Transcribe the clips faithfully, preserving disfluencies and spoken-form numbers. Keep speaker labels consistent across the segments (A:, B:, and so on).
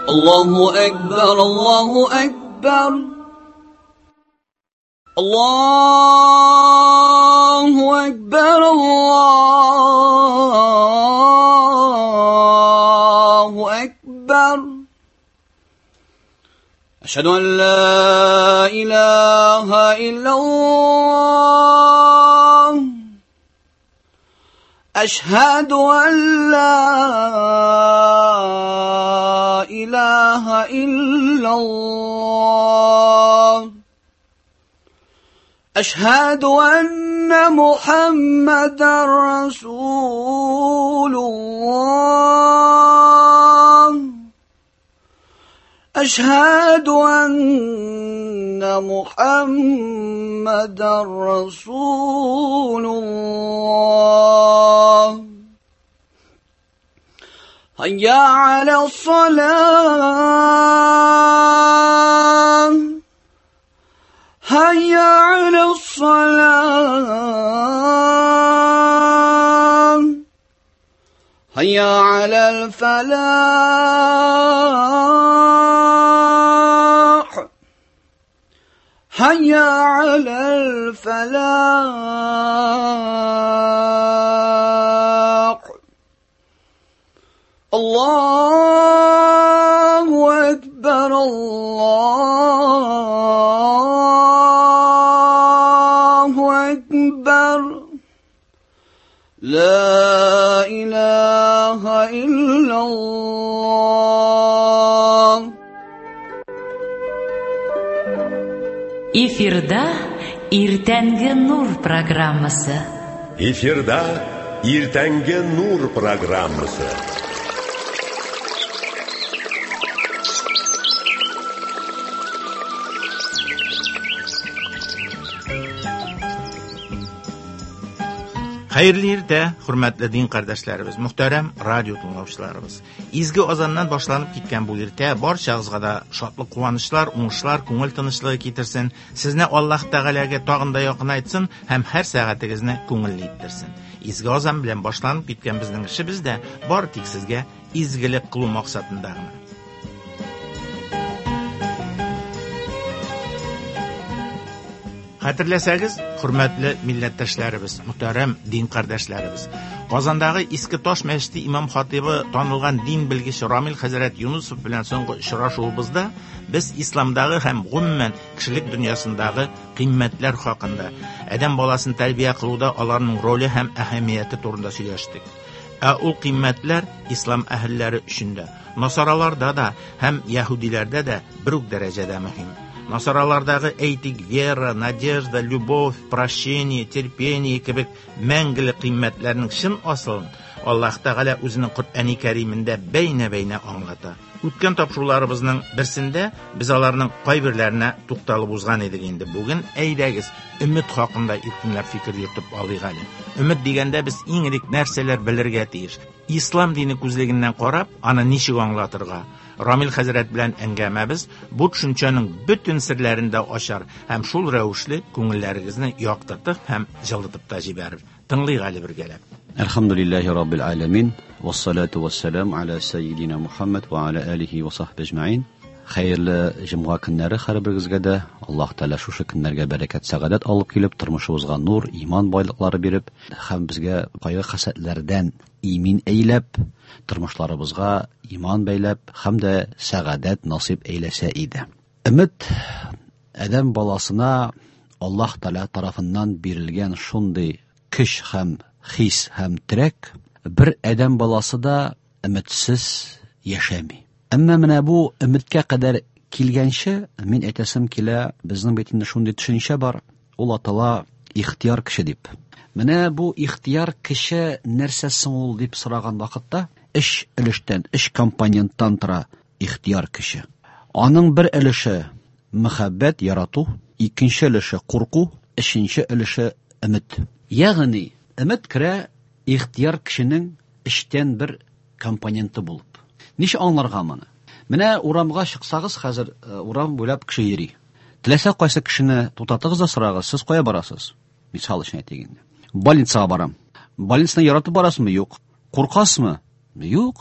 A: الله أكبر الله أكبر الله أكبر الله أكبر أشهد أن لا إله إلا الله أشهد أن لا إله إلا الله أشهد أن محمدا رسول الله أشهد أن محمدا رسول الله هيا على الصلاة هيا على الصلاة هيا على الفلاح هيا على الفلاح الله أكبر الله أكبر لا إله إلا الله.
B: Эфирда Иртәнге нур программасы.
C: Эфирда Иртәнге нур программасы.
D: Xayrli irtə, hörmətli din qardaşlarımız, muhtaram radio dinləyicilərimiz. İzgi azandan başlanıb getgan bu irtə barchagızga da şadlıq, quvonishlar, uңышlar, көңіл tinchlığı getirsin. Sizni Alloh Taolaga tog'inda yaqin aytsin, ham har soatingizni ko'ngilli ettirsin. İzgi azan bilan boshlanib ketgan bizning ishimizda bor tik sizga izgilik qilу maqsadidagina. Xatirlasangiz, hurmatli millatdoshlarimiz, muhtaram din qardoshlarimiz, Qozondagi Eski Tosh masjidi imom xatibi tanilgan din bilgichi Romil Hazrat Yunusov bilan so'nggi uchrashuvimizda biz islomdagi ham umuman kishilik dunyosindagi qiymatlar haqida, odam bolasini tarbiya qiluvda ularning roli ham ahamiyati to'g'risida so'zlashdik. U qiymatlar islom ahllari uchunda, nasoralarda da ham yahudilarda da bir darajada muhim. Nasaralardagi aytik vera, nadежда, любовь, прощение, terpение kibik мәңгілік qiymatlarning shin aslini Alloh Taala o'zining Qur'oni Karimida bayna-bayna anglata. O'tgan topshiriqlarimizning birsida biz ularning qay birlarine to'xtalib o'zgan edik. Endi bugun aydagiz umid haqida erkinlab fikr yuritib olaylik. Umid deganda biz eng ilk narsalar bilirga tegish. Islom dini ko'zligidan qarab, ana nishig anglatirga Ramil Hazrat bilan angamamiz bu tushunchaning butun sirlarini oshar, ham shul ravishli ko'ngillaringizni yoqtirib ham jilditib tajibarir. Tinglaygali birgalab.
E: Elhamdülillahi Rabbil alamin ve salatu vesselam ala seyyidina Muhammed ve ala alihi ve sahbihi ecmaîn. Xayrli jumğa günləri har biringizga da Alloh Taala shu kunlarga barakat, sa'odat olib kelib, turmushimizga nur, iymon boyliqlari berib, ham bizga qayg'u qasadlardan imin eylab, turmushlarimizga iymon baylab, hamda sa'odat nasib eylasa edi. Umid adam balasına Alloh Taala tarafından berilgan shunday kuch ham his ham tirak, bir adam balası da umidsiz yaşamay. Amma mana bu umidga qadar kelgancha men aytasim kela, bizning betimda shunday tushuncha bor. Alloh Taala ixtiyor kishi deb. Mana bu ixtiyor kishi narsasi ol deb so'ragan vaqtda ish ilishdan, ish komponentdan tura ixtiyor kishi. Onun bir ilishi muhabbat yaratu, ikkinchi ilishi qo'rquv, uchinchi ilishi umid. Ya'ni umid kira ixtiyor kishining ishdan bir komponenti bo'lib. Nish anlarga mana. Mana uramga chiqsangiz, hozir uram bo'ylab kishi yeri. Tilasa qaysi kishini to'xtatыңызda so'rag'iz, siz qo'ya borasiz. Misol uchun aytganda, больницаga boram. Больницаны yaratib borasizmi? Yo'q. Qo'rqasizmi? Yo'q.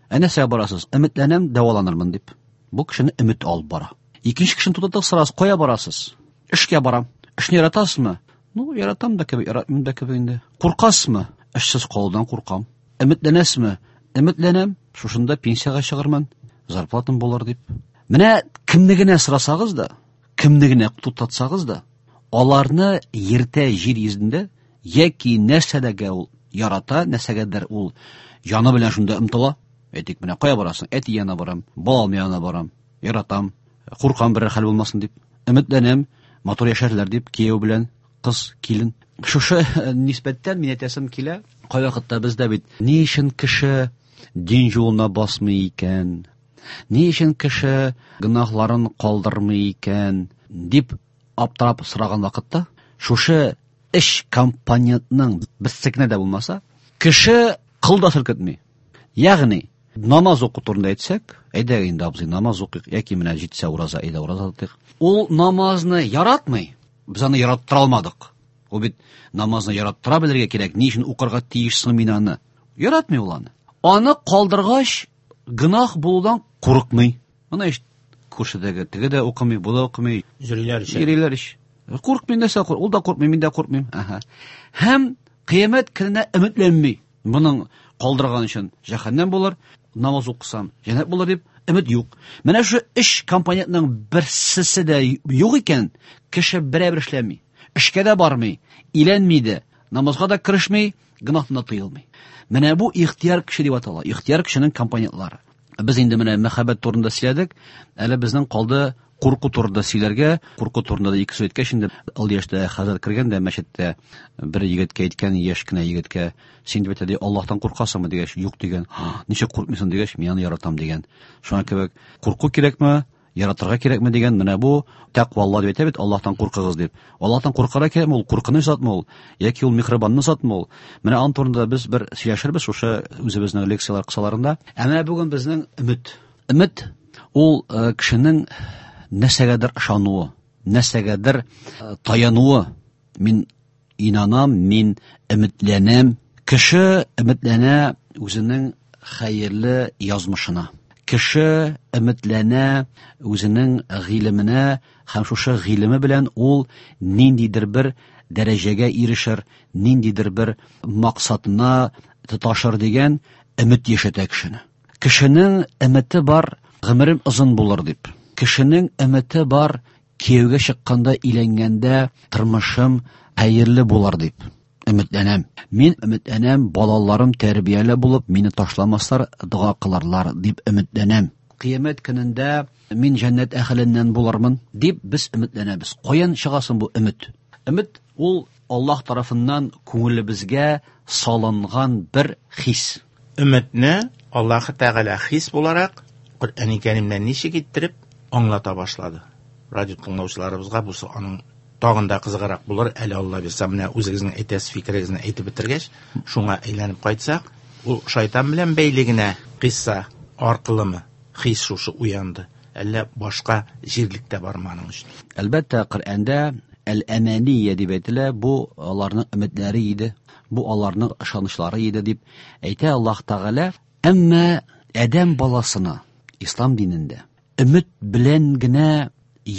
E: Әнәсә барасыз? Өметләнәм, дәваланырмын дип. Бу кешене өмет алып бара. Икенче кешене тутатып сорасыз, кая барасыз? Эшкә барам. Эшне яратасызмы? Ну, яратам да кебек, яратмыйм да кебек инде. Куркасызмы? Эшсез калудан куркам. Өметләнәсезме? Өметләнәм. Шушында пенсияга чыгармын, зарплатам булыр дип. Менә кемне генә сорасагыз да, кемне генә тутатсагыз да, аларны ерте җир йөзендә яки нәрсәдәгә ул ярата, нәрсәгәдер ул яны белән шунда ымтыла. Әйтик, менә кая барасың? Әти янына барам, балам янына барам, яратам, куркам бер хәл булмасын дип. Өметләнәм, матур яшәрләр дип, кияү белән кыз, килен. Шушы нисбәттән мин әйтәсем килә, кай вакытта бездә бит ни өчен кеше дин юлына басмый икән, ни өчен кеше гынахларын калдырмый икән дип аптырап сораган вакытта, шушы эш компонентның бистекне дә булмаса, кеше кылда селкетми. Ягъни намаз уку турында әйтсәк, әйдә инде абзый намаз укыйк, яки менә җитсә ураза, әйдә ураза тотыйк. Ул намазны яратмый. Без аны яраттыра алмадык. Ул бит намазны яраттыра белергә кирәк. Ни өчен укырга тиешсең мин аны? Яратмый ул аны. Аны калдыргач, гынах булудан курыкмый. Менә иш күршедәге теге дә укымый, бу да укымый.
D: Йөриләр ич.
E: Йөриләр ич. Курыкмый нәрсә курык? Ул да курыкмый, мин дә курыкмыйм. Аха. Һәм кыямәт көненә өметләнми. Моның калдырган өчен җәһәннәм булыр, намаз укысам, җәннәт булыр дип өмет юк. Менә шу эш компонентның берсесе дә юк икән, кеше берәбер эшләми. Эшкә дә бармый, иләнми дә, намазга да керешми, гынахны тыелмый. Менә бу ихтияр кеше дип атала. Ихтияр кешенең компонентлары. Без инде менә мәхәббәт турында сөйләдек, әле безнең калды курку турында сөйләргә. Курку турында да ике сүз әйткәч инде ул яшьтә хәзер кергәндә мәчеттә бер егеткә әйткән, яшь кенә егеткә, син дип әйтә, Аллаһтан куркасыңмы дигәч, юк дигән. Ничек куркмыйсың дигәч, мин аны яратам дигән. Шуңа кебек курку кирәкме, яратырга кирәкме дигән, менә бу тәкъвалла дип әйтә бит, Аллаһтан куркыгыз дип. Аллаһтан куркырга кирәкме, ул куркыныч затмы ул, яки ул михрибанны затмы ул. Менә ан турында без бер сөйләшербез шушы үзебезнең лекциялар кысаларында. Әмма бүген безнең өмет. Өмет ул кешенең нәрсәгәдер ышануы, нәрсәгәдер таянуы. Мин инанам, мин өметләнәм. Кеше өметләнә үзенең хәерле язмышына. Кеше өметләнә үзенең гыйлеменә, һәм шушы гыйлеме белән ул ниндидер бер дәрәҗәгә ирешер, ниндидер бер максатына тоташыр дигән өмет яшәтә кешене. Кешенең өмете бар, гомерем озын булыр дип. Кешенең өмете бар, кияүгә чыкканда, иләнгәндә тормышым хәерле булыр дип. Өметләнәм. Мин өметләнәм, балаларым тәрбияле булып, мине ташламаслар, дуа кыларлар дип өметләнәм. Кыямәт көнендә мин җәннәт әһленнән булырмын дип без өметләнәбез. Каян чыгасың бу өмет? Өмет ул Аллаһ тарафыннан күңелебезгә салынган бер хис.
D: Өметне Аллаһ Тәгалә хис буларак Коръән-и Кәримнән ничек иттереп аңлата башлады. Радио тыңлаучыларыбызга бу аның тагын да кызыграк булыр. Әле Алла бирсә, менә үзегезнең әйтәс фикерегезне әйтеп бетергәч, шуңа әйләнеп кайтсак, ул шайтан белән бәйле генә кыйсса аркылымы хис шушы уянды. Әллә башка җирлектә бармы аның өчен?
E: Әлбәттә, Коръәндә әл-әмания дип әйтелә, бу аларның өметләре иде, бу аларның ышанычлары иде дип әйтә Аллаһ Тәгалә. Әмма адәм баласына ислам динендә өмет белән генә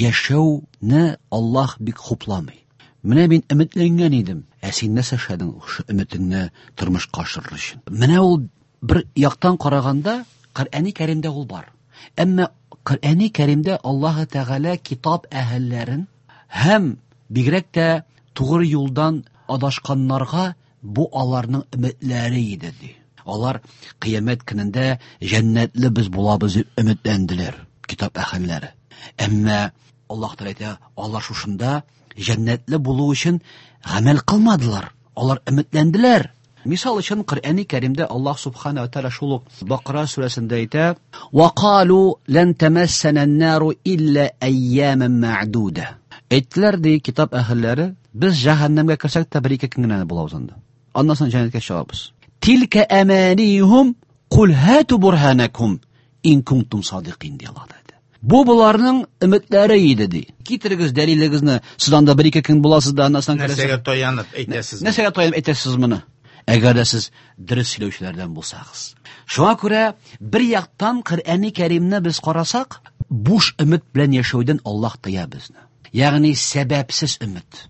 E: яшәүне Аллаһ бик хупламый. Менә мин өметләнгән идем, ә син нәрсә эшләдең шул өметеңне тормышка ашырыр өчен? Менә ул бер яктан караганда Коръән-и Кәримдә ул бар. Әмма Коръән-и Кәримдә Аллаһ Тәгалә китап әһелләрен һәм бигрәк тә тугры юлдан адашканнарга бу аларның өметләре иде ди. Алар кыямәт көнендә җәннәтле без булабыз дип өметләнделәр, китап әһелләре. Әмма Аллаһ Тәгалә әйтә, алар шушында җәннәтле булу өчен гамәл кылмадылар. Алар өметләнделәр. Мисал өчен Коръән-и Кәримдә Аллаһ Субхана ва Тәгалә шул Бакара сүрәсендә әйтә: "Ва калу лан тамассана ан-нару илля айяман ма'дуда." Әйттеләр ди китап әһелләре, без җәһәннәмгә керсәк тә бер-ике көн генә булабыз анда. Аннан соң җәннәткә чыгабыз. Tilka amanihum qul hatu burhanakum in kuntum sadiqin ди Аллаһ. Бу буларның өметләре иде ди. Китерегез дәлилегезне, сез анда бер-ике көн буласыз да, аннан соң
D: нәрсәгә таянып әйтәсез?
E: Нәрсәгә таянып әйтәсез моны? әгәр дә сез дөрес сөйләүчеләрдән булсагыз. Шуңа күрә бер яктан Коръәнне Кәримне без карасак, буш өмет белән яшәүдән Аллаһ тыя безне. Ягъни сәбәпсез өмет.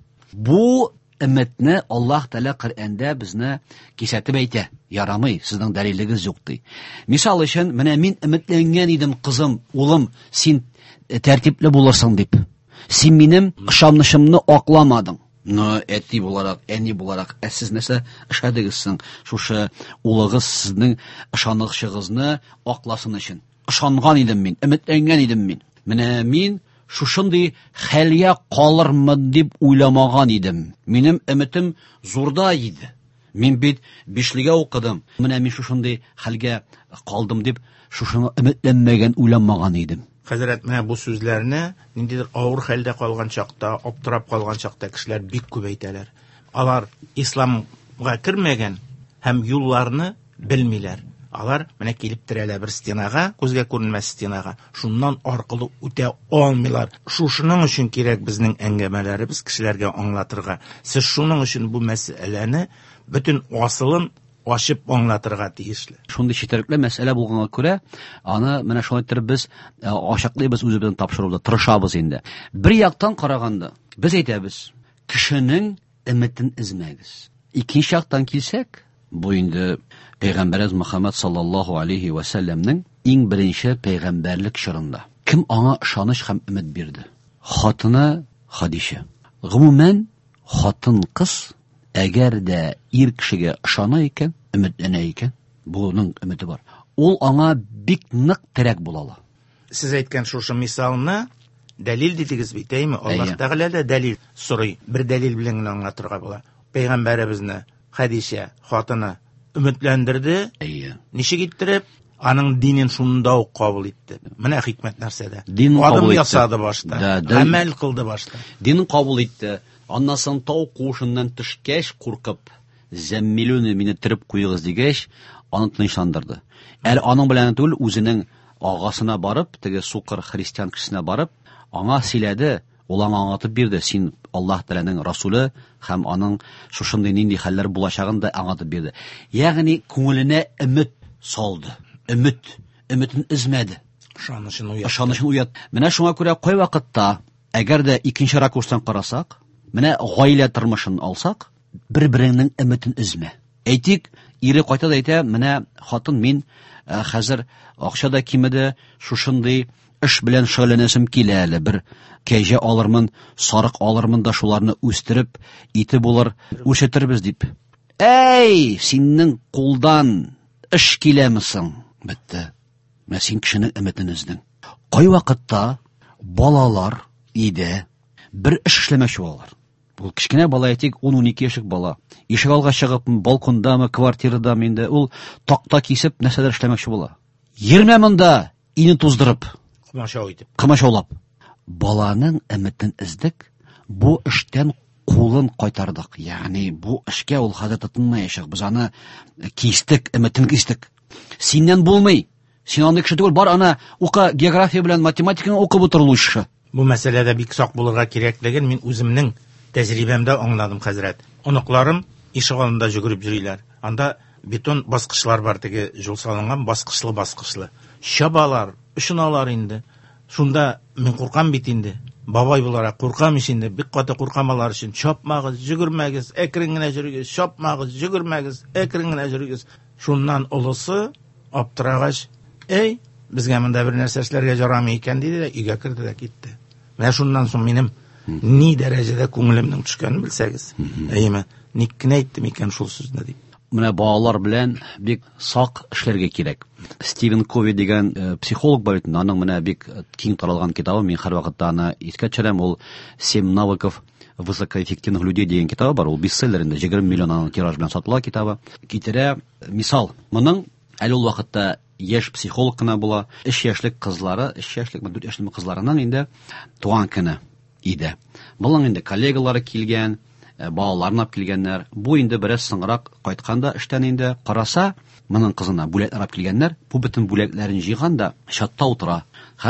E: Бу өмметне Аллаһ Тәала Коръәндә безне кисәтеп әйтә. Ярамый, сезнең дәлиллегез юк ди. Мисал өчен, менә мин өметләнгән идем, кызым, улым, син тәртипле булырсың дип. Син минем ышанышымны акламадың. Ну, әти буларак, әни буларак, ә сез нәрсә эшләдегез соң? Шушы улыгыз сезнең ышанычыгызны акласын өчен. Ышанган идем мин, өметләнгән идем мин. Менә мин шушындый хәлгә калырмын дип уйламаган идем. Минем өметем зурда иде. Мин бит бишлегә укыдым. Менә мин шушындый хәлгә калдым дип шушыны өметләнмәгән, уйламаган идем.
D: Хәзрәт, менә бу сүзләрне ниндидер авыр хәлдә калган чакта, аптырап калган чакта кешеләр бик күп әйтәләр. Алар исламга кермәгән һәм юлларны белмиләр. Алар менә килеп терәләр бер стенага, күзгә күренмәс стенага. Шуннан аркылы үтә алмыйлар. Шушының өчен кирәк безнең әңгәмәләребез кешеләргә аңлатырга. Сез шуның өчен бу мәсьәләне бөтен асылын ачып аңлатырга тиешле.
E: Шундый четерекле мәсьәлә булганга күрә, аны менә шулай итеп без ачыклыйбыз, үзебезнең тапшыруда тырышабыз инде. Бер яктан караганда, без әйтәбез, кешенең өметен измәгез. Икенче яктан килсәк, бу инде Пәйгамбәрбез Мөхәммәд саллаллаһу алейхи ва сәлләмнең иң беренче пәйгамбәрлек чорында. Кем аңа ышаныч һәм өмет бирде? Хатыны Хадиша. Гомумән, хатын кыз әгәр дә ир кешегә ышана икән, өметләнә икән, буның өмете бар. Ул аңа бик нык терәк була.
D: Сез әйткән шушы мисалны дәлил дидегез бит, әйме? Аллаһ Тәгалә дә дәлил сорый. Бер дәлил белән генә аңлатырга була. Пәйгамбәребезне Хадиша хатыны өметләндерде. Ничек иттереп? Аның динен шунда ук кабул итте. Менә хикмәт нәрсәдә. Адым ясады башта, әмәл кылды башта.
E: Динен кабул итте. Аннан соң тау кушыннан төшкәч, куркып, зәммилүне мине тиреп куйыгыз дигәч, аны тынычландырды. Әле аның белән түгел, үзенең агасына барып, теге сукыр христиан кешесенә барып, аңа сөйләде, ул аңа аңлатып бирде, син Аллаһ Тәгаләнең расулы һәм аның шушындый нинди хәлләр булачагын да аңлатып бирде. Ягъни күңеленә өмет салды. Өмет, өметен измәде.
D: Ышанычын уят.
E: Ышанычын уят. Менә шуңа күрә кай вакытта, әгәр дә икенче ракурстан карасак, менә гаилә тормышын алсак, бер-береңнең өметен измә. Әйтик, ире кайта да әйтә, менә хатын мин хәзер акча да кимеде, шушындый эш белән шөгыльләнәсем килә әле, бер кәҗә алырмын, сарык алырмын да шуларны үстереп, ите булыр, үршетербез дип. Әй, синең кулдан эш киләмисең? Бетте. Менә син кешенең өметен издең. Кай вакытта балалар иде бер эш эшләмәкче булалар. Бу кичкенә бала әйтик, ун-унике яшьлек бала. Ишек алга чыгып, балкондамы, квартирадамы инде ул такта кисеп нәрсәдер эшләмәкче була. Йөрмә монда, ине туздырып,
D: кымашау итеп,
E: кымашаулап. Баланың өметен издек, бу эштән кулын кайтардык. Ягъни бу эшкә ул хәзер тотынмаячак. Без аны кистек, өметен кистек. Синнән булмый. Син аны кеше түгел, бар аны укы, география белән математиканы укып утыр лучше.
D: Бу мәсьәләдә бик сак булырга кирәклеген мин үземнең тәҗрибәмдә аңладым, хәзрәт. Оныкларым ишек алдында жүгереп йөриләр. Анда бетон баскычлар бар, теге жол салынган, баскычлы-баскычлы. Чабалар, ышыналар инде. Шунда мин куркам бит инде. Бабай буларак куркам инде, бик каты куркам алар өчен. Чапмагыз, жүгермәгез, әкрен генә йөрегез, чапмагыз, жүгермәгез, әкрен генә йөрегез. Шуннан улысы аптырагач, "Эй, безгә монда бер нәрсә эшләргә ярамый икән" диде дә өйгә керде дә китте. Менә шуннан соң минем ни дәрәҗәдә күңелемнең төшкәнен белсәгез. Әйеме, ник кенә әйттем икән шул сүзне дип.
E: Менә балалар белән бик сак эшләргә кирәк. Стивен Кови дигән э, психолог бар икән, аның менә бик киң таралган китабы, мин һәр вакытта аны искә төшерәм, ул семь навыков высокоэффективных людей дигән китабы бар, ул бестселлер инде, егерме миллион аның тираж белән сатыла китабы. Китерә мисал, моның әле ул вакытта яшь психолог кына була, өч яшьлек кызлары, өч яшьлек, дүрт яшьлек кызларыннан инде туган көне иде. Булың инде коллегалары килгән, балаларны алып килгәннәр. Бу инде бераз соңрак кайтканда эштән инде караса, моның кызына бүләк арап килгәннәр. Бу бөтен бүләкләрен җыйганда чатта утыра. Хәзер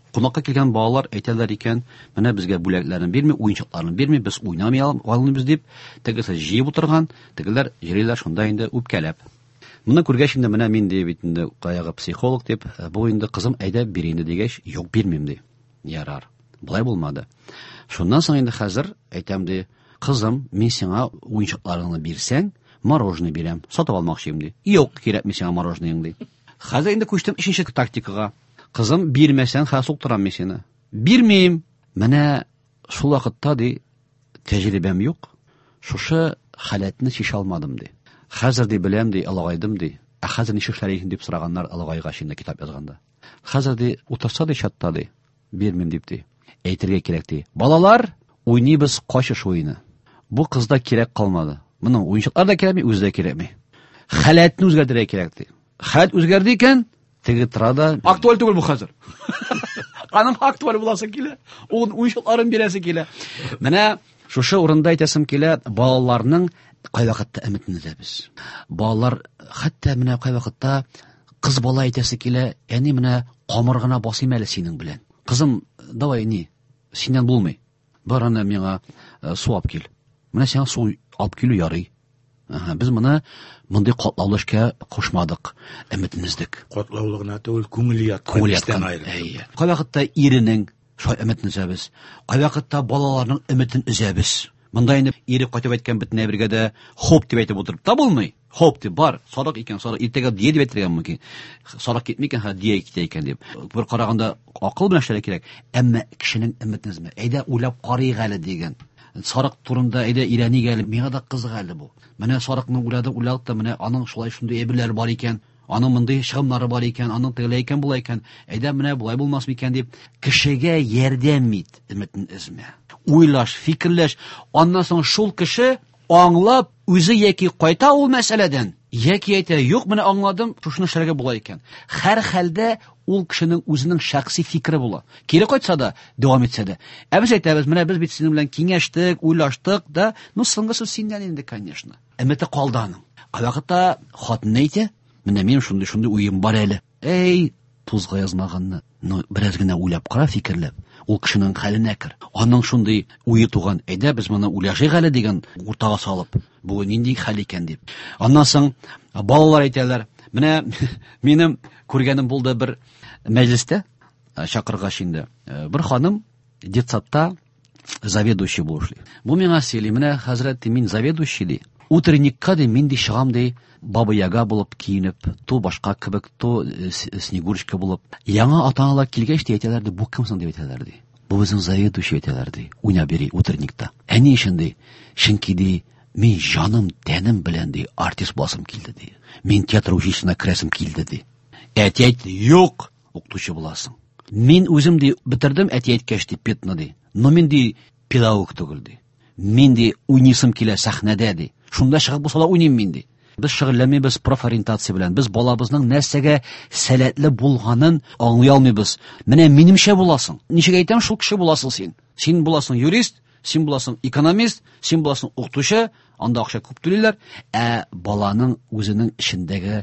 E: Кунакка килгән балалар әйтәләр икән, менә безгә бүләкләрен бирми, уенчыкларын бирми, без уйнамый алабыз дип, тегесе җыеп утырган, тегеләр йөриләр шунда инде үпкәләп. Моны күргәч инде менә мин ди бит инде каягы психолог дип, бу инде кызым әйдә бир инде дигәч, юк бирмим ди. Ярар. Булай булмады. Шуннан соң инде хәзер әйтәм ди, кызым, мин сиңа уенчыкларыңны бирсәң, мороженое бирәм, сатып алмакчыйм ди. Юк, кирәкми сиңа мороженое ди. Хәзер инде күчтем икенче тактикага. Кызым, бирмәсәң, хәс уктырам мин сине. Бирмим. Менә шул вакытта ди, тәҗрибәм юк. Шушы халәтне шиша алмадым ди. Хәзер ди беләм ди, алагайдым ди. Ә хәзер ничек эшләр икән дип сораганнар алагайга шиндә китап язганда. Хәзер ди утырса ди чатта ди, бирмим дип ди. Әйтергә кирәк ди. Балалар, уйныйбыз качыш уйны. Бу кызда кирәк калмады. Моның уенчыклар да кирәкми, үзе дә кирәкми. Халәтне үзгәртергә кирәк ди. Халәт үзгәрде икән, теге трада актуаль түгел бу хәзер. Аның актуаль буласы килә. Ул уенчыкларын бирәсе килә. Менә шушы урында әйтәсем килә, балаларның кай вакытта өметен үзәбез. Балалар хәтта менә кай вакытта кыз бала әйтәсе килә, әни менә камыргына басыйм әле синең белән. Кызым, давай ни, синнән булмый. Бар аны миңа су алып кил. Менә сиңа су алып килү ярый. Ага, без моны мондый катлаулы эшкә кушмадык, өметен үздек.
D: Катлаулы гына түгел, күңел яткан.
E: Күңел яткан. Кай вакытта иренең шулай өметен үзәбез. Кай вакытта балаларның өметен үзәбез. Монда инде ире кайтып әйткән битне бергәдә хоп дип әйтеп утырып та булмый. Хоп дип бар, сарык икән, сарык иртәгә дия дип әйтергән мөмкин. Сарык китмикән, ха дия китә икән дип. Бер караганда акыл белән эшләргә кирәк. Әмма кешенең өметен үзмә. Әйдә уйлап карыйк әле дигән. Сарык турында әйдә ирәни әле, миңа да кызык әле бу. Менә сарыкны уйлады, уйлады да менә аның шулай шундый әйберләр бар икән, аның мондый шыгымнары бар икән, аның тегеләй икән, булай икән. Әйдә менә булай булмас микән дип кешегә ярдәм ит, өметен өзмә. Уйлаш, фикерләш, аннан соң шул кеше аңлап үзе яки кайта ул мәсьәләдән, яки әйтә, юк, менә аңладым, шушны эшләргә була икән. Һәр хәлдә ул кешенең үзенең шәхси фикере була. Кире кайтса да, дәвам итсә дә. Ә без әйтәбез, менә без бит синең белән киңәштек, уйлаштык да, ну соңгысы синнән инде, конечно. Әмәте калды аның. Вакытта хатын әйтә, менә мин шундый шундый уем бар әле. Эй, тузга язмаганны, ну бераз гына уйлап кара, фикерләп. Ул кешенең хәленә кер. Аның шундый уе туган, әйдә без моны уйлашыйк әле дигән уртага салып, бу нинди хәл икән дип. Аннан соң балалар әйтәләр, менә минем күргәнем булды бер мәҗлестә, чакыргач инде. Бер ханым детсадта заведующий булып эшли. Бу миңа сөйли, менә хәзрәт, мин заведующий ди. Утренникка ди мин ди чыгам ди, Баба Яга булып киенеп, то башка кебек, то Снегурочка булып. Яңа ата-аналар килгәч ди әйтәләр ди, бу кем соң дип әйтәләр ди. Бу безнең заведующий әйтәләр ди. Уйна бери утренникта. Әни өчен ди, чөнки ди мин җаным, тәнем белән ди артист басым килде ди. Мин театр училищесына керәсем килде ди. Әти әйтте, юк, укытучы буласың. Мин үзем ди битердем, әти әйткәч ди петны ди. Но мин ди педагог түгел ди. Мин ди уйнысым килә сәхнәдә ди. Шунда чыгып булса да уйныйм мин ди. Без шөгыльләнмибез профориентация белән. Без балабызның нәрсәгә сәләтле булганын аңлый алмыйбыз. Менә минемчә буласың. Ничек әйтәм, шул кеше буласың син. Син буласың юрист, син буласың экономист, син буласың укытучы, анда акча күп түлиләр, ә баланың үзенең эчендәге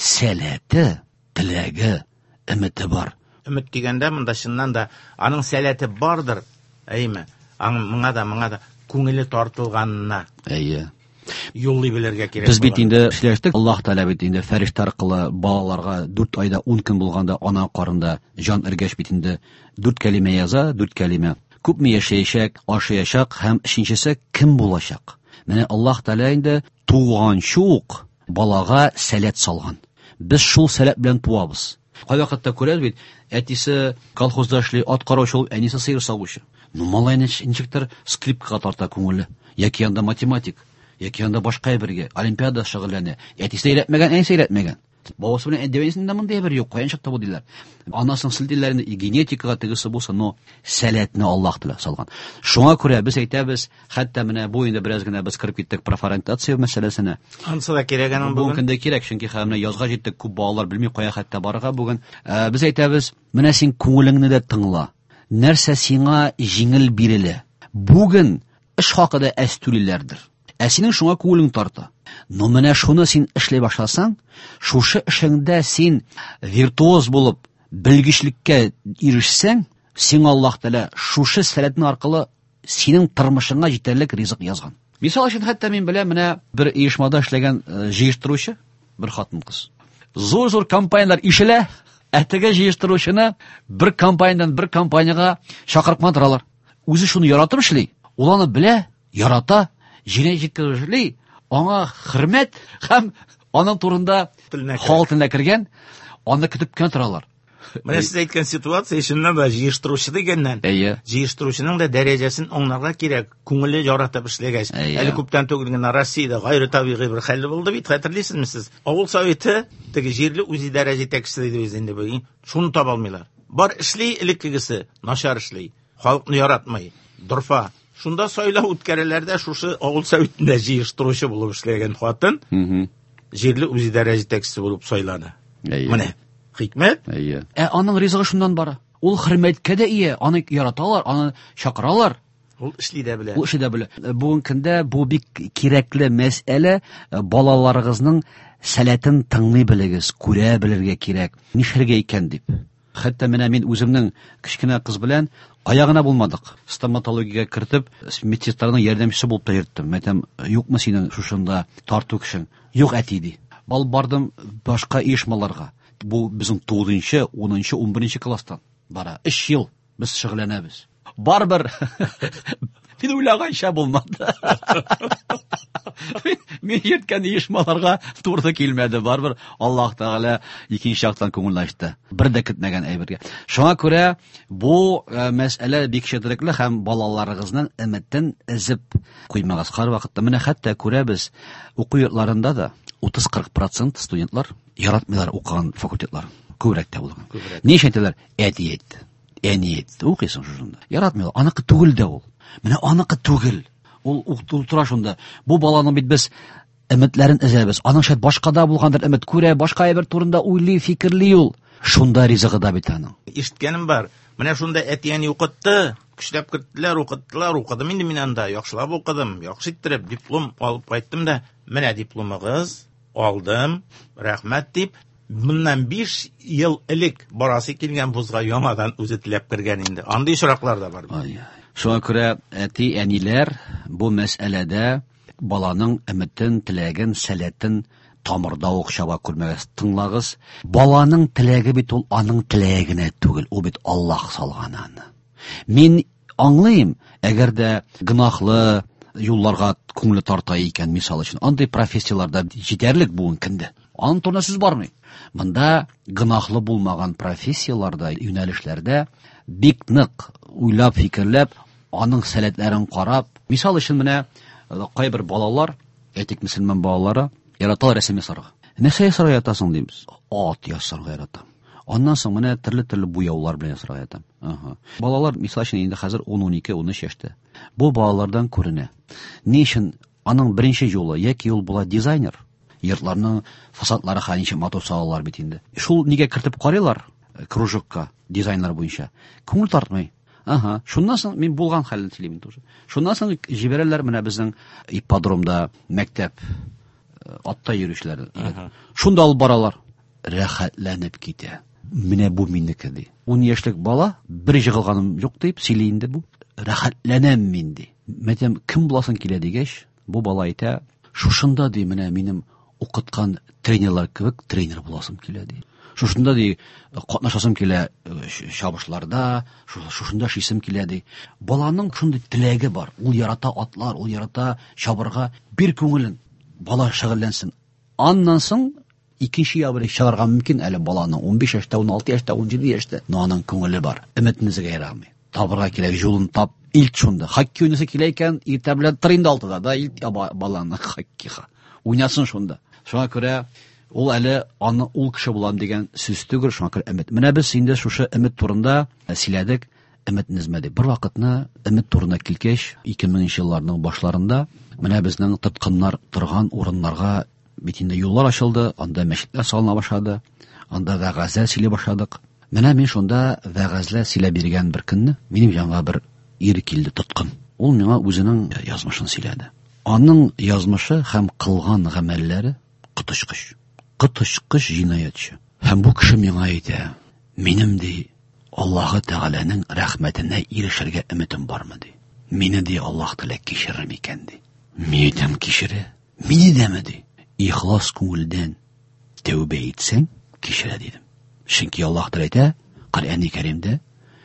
E: сәләте, теләге, өмете бар.
D: Өмет дигәндә монда чыннан да аның сәләте бардыр. Әйме? Аның моңа да, моңа да күңеле тартылганына.
E: Әйе.
D: Юллый белергә кирәк.
E: Без бит инде сөйләштек, Аллаһ Тәгалә бит инде фәрештә аркылы балаларга дүрт айда ун көн булганда ана карында җан эргәч бит инде дүрт кәлимә яза, дүрт кәлимә. Күпме яшәячәк, ашаячак һәм өченчесе кем булачак. Менә Аллаһ Тәгалә инде туган шук балага сәләт салган. Без шул сәләт белән туабыз. Кай вакытта күрәбез бит, әтисе колхозда эшли, ат караучы, әнисе сыер савучы. Ну малай ничектер скрипкага тарта күңеле, яки анда математик, яки анда башка бергә олимпиада шөгыльләнә. Әтисе өйрәтмәгән, әнисе өйрәтмәгән. Бабасы белән әдәбиятында мондай бер юк, каян чыкты бу диләр. Анасын сылдилләрендә генетикага тегесе булса, но сәләтне Аллаһ Тәгалә салган. Шуңа күрә без әйтәбез, хәтта менә бу инде бераз гына без кырып киттек профориентация мәсьәләсенә.
D: Ансы да кирәгәнең бүген.
E: Бүген дә кирәк, чөнки хәмнә язга җиттек, күп балалар белми кая хәтта барырга бүген. Без әйтәбез, менә син күңелеңне дә тыңла. Нәрсә сиңа җиңел бирелә. Бүген эш хакында әс түлиләрдер. Ә синең шуңа күңелең тарта. Но менә шуны син эшләй башласаң, шушы эшеңдә син виртуоз булып, белгечлеккә ирешсәң, Син Аллаһ Тәала шушы сәләтең аркылы синең тормышыңа җитәрлек ризык язган. Мисал өчен, хәтта мин беләм, менә бер оешмада эшләгән җыештыручы, бер хатын-кыз. Зур-зур компаниялар ишелә, әтеге җыештыручыны бер компаниядан бер компанияга чакырып матыралар. Үзе шуны яратып эшли, ул аны белә, ярата, җине җиткерли, аңа хөрмәт һәм аның турында халык теленә кергән, аны көтеп кенә торалар.
D: Менә сез әйткән ситуация ишеннән дә җыештыручы дигәннән. Җыештыручының да дәрәҗәсен аңларга кирәк. Күңеле яратып эшләгәч. Әле күптән түгел генә Россиядә гайры табигый бер хәл булды бит, хәтерлисезме сез? Авыл советы теге җирле үзи дәрәҗә итәкчесе диде инде бу. Шуны таба алмыйлар. Бар эшли, элеккегесе начар эшли. Халыкны яратмый. Дорфа. Шунда сайлау үткәрәләрдә шушы авыл советында җыештыручы булып эшләгән хатын җирле үзи дәрәҗә итәкчесе булып сайлана. Менә хикмәт.
E: Әйе. Ә аның ризыгы шуннан бара. Ул хөрмәткә дә ия, аны яраталар, аны чакыралар.
D: Ул эшли дә белә.
E: Ул эшли дә белә. Бүген көндә бу бик кирәкле мәсьәлә, балаларыгызның сәләтен тыңлый белегез, күрә белергә кирәк. Нишләргә икән дип. Хәтта менә мин үземнең кичкенә кыз белән аягына булмадык. Стоматологиягә кертеп, медсестраның ярдәмчесе булып та йөрттем. Мәйтәм, юкмы синең шушында тарту кешең? Юк, әти ди. Бал бардым башка оешмаларга. Бу безнең тугызынчы, унынчы, унберенче класстан бара. Өч ел без шөгыльләнәбез. Барбер мин уйлаганча булмады. Мин йөрткән оешмаларга туры килмәде. Барбер Аллаһ Тәгалә икенче яктан күңелне ачты. Бер дә көтмәгән әйбергә. Шуңа күрә бу мәсьәлә бик четерекле һәм балаларыгызның өметтен изеп куймагыз. Һәр вакытта менә хәтта күрәбез уку йортларында да утыз-кырык процент студентлар яратмыйлар укыган факультетлар. Күбрәк тә булган. Ни әйтәләр? Әдият. Әният. Укыйсың шунда. Яратмыйлар. Аныкы түгел дә ул. Менә аныкы түгел. Ул утыра шунда. Бу баланың бит без өметләрен эзләбез. Аның шәт башкада булгандыр өмет күрә, башка әйбер турында уйлый, фикерли ул. Шунда ризыгы да бит аның.
D: Ишеткәнем бар. Менә шунда әтияне укытты. Көчләп керттеләр, укыттылар, укыдым инде мин анда. Яхшылап укыдым. Яхшы иттереп диплом алып кайттым да, менә дипломыгыз алдым, рәхмәт дип, bundan биш ел элек барасы килгән вузга яңадан үзе теләп кергән инде. Андый очраклар да бар.
E: Шуңа күрә әти, әниләр бу мәсьәләдә баланың өметін, теләген, сәләтен тамырда ук чаба күрмәгез. Тыңлагыз. Баланың теләге бит ул аның теләгенә түгел, ул бит Аллаһ салган аны. Мин аңлыйм, әгәр дә гынахлы юлларга күңеле тарта икән, мисал өчен, андый профессияларда җитәрлек буын кенде. Аның турында сүз бармый. Монда гынахлы булмаган профессияларда, юнәлешләрдә бик нык уйлап, фикерләп, аның сәләтләрен карап, мисал өчен менә кайбер балалар, әйтик мөселман балалары, яраталар рәсем ясарга. Нәрсә ясарга яратасың дибез? Ат ясарга яратам. Аннан соң менә төрле-төрле буяулар белән ясарга яратам. Ага. Балалар мисал өчен инде хәзер ун-ун ике ун өч яшьтә. Бу балалардан күренә. Ни өчен аның беренче юлы яки ул була дизайнер, йортларның фасадлары хәничә матур салалар бит инде. Шул нигә кертеп карыйлар кружокка дизайнер буенча. Күңел тартмый. Ага, шуннан соң мин булган хәлне сөйлим тоже. Шуннан соң җибәрәләр менә безнең ипподромда мәктәп атта йөрүчләр. Шунда алып баралар. Рәхәтләнеп китә. Менә бу минеке ди. ун яшьлек бала бер җыгылганым юк дип сөйли инде бу. Рәхәтләнәм мин ди. Мәтәм кем буласың килә дигәч, бу бала әйтә, шушында ди менә минем укыткан тренерлар кебек тренер буласым килә ди. Шушында ди катнашасым килә чабышларда, шушында шисем килә ди. Баланың шундый теләге бар. Ул ярата атлар, ул ярата чабырга, бир күңелен бала шөгыльләнсен. Аннан соң икенче ябыры чыгарга мөмкин әле баланың ун биш яшьтә, ун алты яшьтә, ун җиде яшьтә. Но аның күңеле бар. Өметне згайрамый. Табырга кирәк, юлын тап. Илт шунда. Хоккей уйнаса килә икән, иртә белән тыр инде алтыда да илт баланы хоккейга. Уйнасын шунда. Шуңа күрә ул әле аны ул кеше булам дигән сүз түгел, шуңа күрә өмет. Менә без инде шушы өмет турында сөйләдек, өмет низмәде. Бер вакытны өмет турында килкәч, ике меңенче елларның башларында менә безнең тоткыннар торган урыннарга бит инде юллар ачылды, анда мәчетләр салына башлады, анда вәгазьләр сөйли башладык. Менә мин шунда вәгазьләр сөйләп биргән бер көнне минем янга бер ир килде, тоткын. Ул миңа үзенең язмышын сөйләде. Аның язмышы һәм кылган гамәлләре котышкыч. Котышкыч җинаятчы. Һәм бу кеше миңа әйтә, минем ди Аллаһы Тәгаләнең рәхмәтенә ирешергә өмитем бармы ди. Мине ди Аллаһ Тәгалә кичерер микән ди. Мине кичере. Мине дәме ди. Ихлас күңелдән тәүбә итсәң кичерә дидем. Чөнки Аллаһ Тәгалә әйтә Коръәни Кәримдә: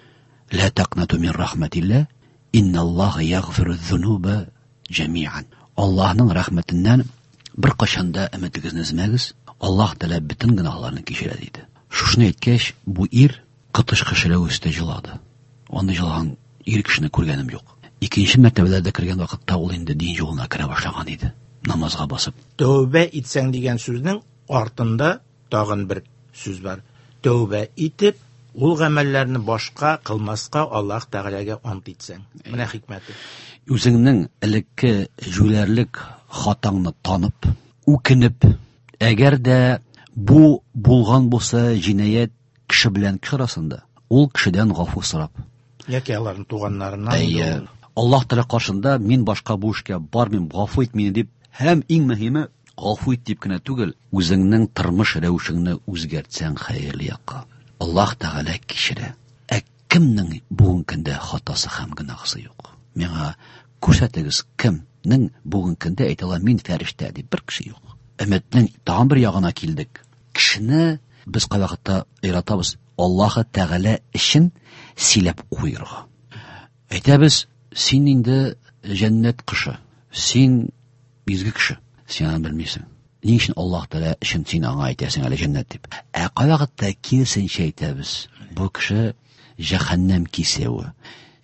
E: "Ла тaqnatu min rahmatillah, инналлаһа ягъфиру зунуба җәмиан." Аллаһның рәхмәтеннән бер кашанда өмитегезне өзмәгез, Аллаһ Тәгалә бөтен гөнаһларны кичерә диде. Шушны әйткәч, бу ир кытышкы шеләү өстә җылады. Аны җылаган ир кешене күргәнем юк. Икенче мәртәбәләрдә кергән вакытта ул инде дин юлына керә башлаган иде. Намазга басып.
D: Тәүбә итсәң дигән сүзнең артында тагын бер сүз бар. Тәүбә итеп, ул гамәлләрне башка кылмаска Аллаһ Тәгаләгә ант итсәң. Менә хикмәте.
E: Үзеңнең элекке жүләрлек хатаңны танып, үкенеп, әгәр дә бу булган булса җинаят кеше белән кеше арасында, ул кешедән гафу сорап,
D: яки аларның туганнарыннан,
E: әйе, Аллаһ Тәгалә каршында мин башка бу эшкә бармыйм, гафу ит мине дип, һәм иң мөһиме, гафу ит дип кенә түгел, үзеңнең тормыш рәвешеңне үзгәртсәң хәерле якка. Аллаһ Тәгалә кичерә. Ә кемнең бүгенге көндә хатасы һәм гөнаһысы юк? Миңа күрсәтегез, кемнең бүгенге көндә әйтә ала мин фәрештә дип бер кеше юк. Өмметнең тагын бер ягына килдек. Кешене без кайвакытта яратабыз, Аллаһ Тәгалә өчен силәп куйырга. Әйтәбез, син инде җәннәт кышы, син изге кеше, син аны белмисең. Ни өчен Аллаһ Тәгалә өчен син аңа әйтәсең әле җәннәт дип. Ә кайвакытта киресенчә әйтәбез, бу кеше җәһәннәм кисәве.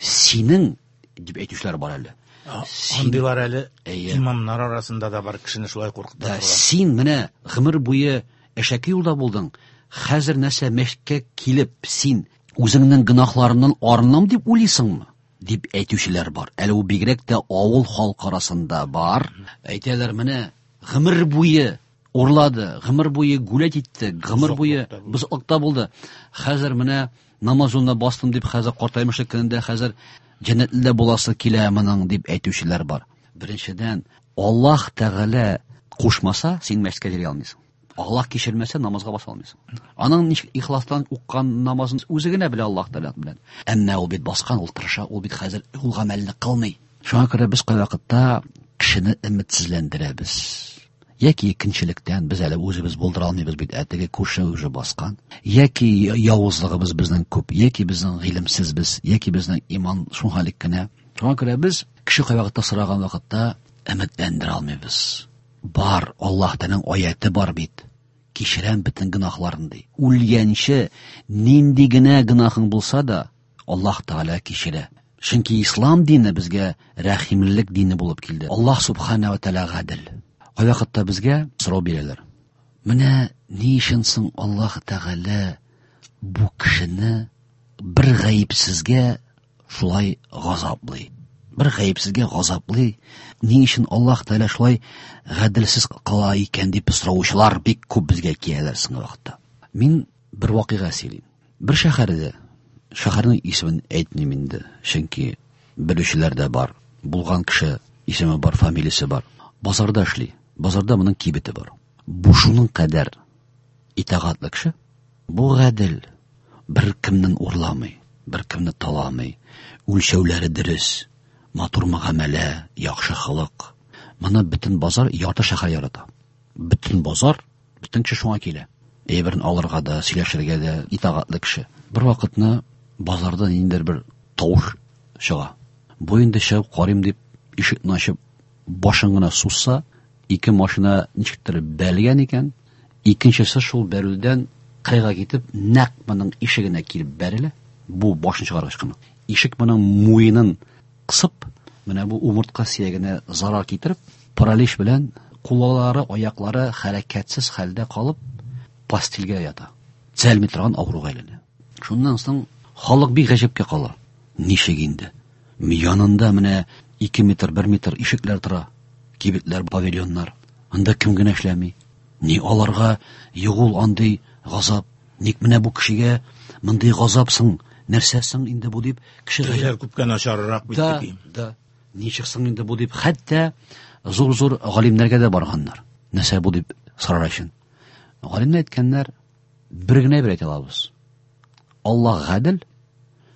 E: Синең дип әйтүчләр бар әле.
D: Андыйлар әле имамнар арасында да бар, кешене шулай куркыталар.
E: Син менә гомер буе әшәке юлда булдың. Хәзер нәрсә мәчеткә килеп, син үзеңнең гөнаһларыңнан арынам дип уйлыйсыңмы? Дип әйтүчеләр бар. Әле ул бигрәк тә авыл халкы арасында бар. Әйтәләр, менә гомер буе урлады, гомер буе гүләт итте, гомер буе бузыклыкта булды. Хәзер менә намазына бастым дип, хәзер картаймышлык көндә хәзер җәннәтле буласы килә моның дип әйтүчеләр бар. Беренчедән, Аллаһ Тәгалә кушмаса, син мәчеткә йөри алмыйсың. Аллаһ кичермәсә, намазга баса алмыйсың. Аның ничек ихластан уккан намазын үзе генә белә Аллаһ Тәгалә белән. Әмма ул бит баскан, ул тырыша, ул бит хәзер ул гамәлне кылмый. Шуңа күрә без кайвакытта кешене өметсезләндерәбез. Яки икенчелектән без әле үзебез булдыра алмыйбыз бит, әтеге күрше үзе баскан. Яки явызлыгыбыз безнең күп, яки безнең гыйлемсезбез, яки безнең иман шунхалык кенә. Шуңа күрә без кеше кайвакытта сораган вакытта өметләндерә алмыйбыз. Бар, Аллаһ Тәгаләнең аяты бар бит. Кичерәм бөтен гөнаһларын ди. Үлгәнче нинди генә гөнаһың булса да, Аллаһ Тәгалә кичерә. Чөнки ислам дине безгә рәхимлек дине булып килде. Аллаһ Субхана ва Тәгалә гадел. Кайвакытта безгә сорау бирәләр. Менә ни өчен соң Аллаһ Тәгалә бу кешене бер гаепсезгә шулай газаплый? Бер гаепсезгә газаплый. Ни өчен Аллаһ Тәгалә шулай гаделсез кыла икән дип сораучылар бик күп безгә киләләр соңгы вакытта. Мин бер вакыйга сөйлим. Бер шәһәрдә, шәһәрнең исемен әйтмим инде, чөнки белүчеләр дә бар. Булган кеше исеме бар, фамилиясе бар. Базарда эшли. Базарда моның кибете бар. Бу шуның кадәр итагатьле кеше. Бу гадел. Бер кемнең урламый, бер кемне таламый. Үлчәүләре дөрес. Матур мөгамәлә, яхшы хылык. Моны бөтен базар ярты шәһәр ярата. Бөтен базар, бөтен кеше шуңа килә. Әйберен алырга да, сөйләшергә дә итагатьле кеше. Бер вакытны базарда ниндер бер тавыш чыга. Бу инде шәп карыйм дип ишекне ачып башын гына сусса, ике машина ничектер бәлгән икән. Икенчесе шул бәрүдән кыйга китеп, нәкъ моның ишегенә килеп бәрелә. Бу башын чыгаргач кына. Ишек моның муенын кысып, менә бу умыртка сөягенә зарар китереп, паралич белән куллары, аяклары хәрәкәтсез хәлдә калып, пастилгә ята. Цәлми торган авыруга әйләнә. Шуннан соң халык бик гаҗәпкә кала. Нишек инде? Янында менә ике метр, бер метр ишекләр тора. Кибетләр, павильоннар. Анда кем генә эшләми? Ни аларга югул андый газап? Ник менә бу кешегә мондый газапсың? Нәрсәсең инде бу дип кешеләр
D: күпкә начаррак бит ди.
E: Да, ничек соң инде бу дип хәтта зур-зур галимнәргә дә барганнар. Нәрсә бу дип сорар өчен. Галимнәр әйткәннәр, бер генә бер әйтә алабыз. Аллаһ гадел,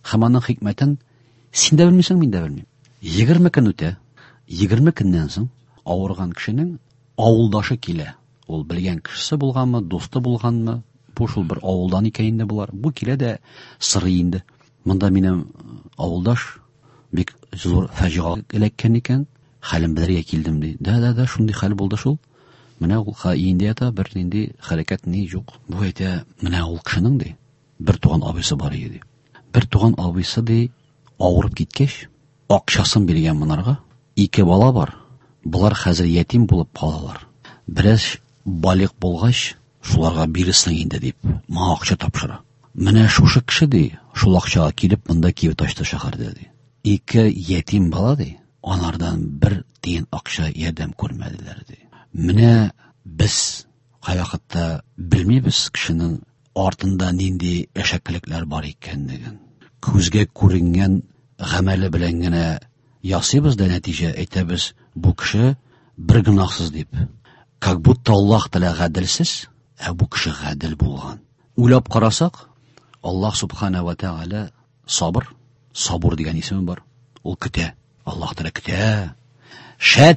E: һәм аның хикмәтен син дә белмисең, мин дә белмим. егерме көн үтә. егерме көннән соң авырган кешенең авылдашы килә. Ул белгән кешесе булганмы, дусты булганмы, бу шул бер авылдан икән инде булар. Бу килә дә сырый инде. Монда минем авылдаш бик зур фаҗига эләккән икән. Хәлем белергә килдем ди. Да, да, да, шундый хәл булды шул. Менә ул инде ята, бер нинди хәрәкәт ни юк. Бу әйтә, менә ул кешенең ди, бер туган абыйсы бар иде. Бер туган абыйсы ди, авырып киткәч, акчасын биргән монарга. Ике бала бар. Булар хәзер ятим булып калалар. Бераз балык булгач, шуларга бирсең инде дип, ма акча тапшыра. Менә шушы кеше ди, шул акчага килеп монда киеп ташты шәһәрдә ди. Ике ятим бала ди, анардан бер тиен акча ярдәм күрмәделәр ди. Менә без кайвакытта белмибез кешенең артында нинди әшәкелекләр бар икәнлеген. Күзгә күренгән гамәле белән генә ясыйбыз да нәтиҗә әйтәбез, бу кеше бер гынахсыз дип. Как будто Аллаһ Тәала гаделсез, ә бу кеше гадел булган. Уйлап карасак, Аллаһ Субхана ва Тәала сабыр, сабыр дигән исеме бар. Ул көтә, Аллаһ Тәала көтә. Шәт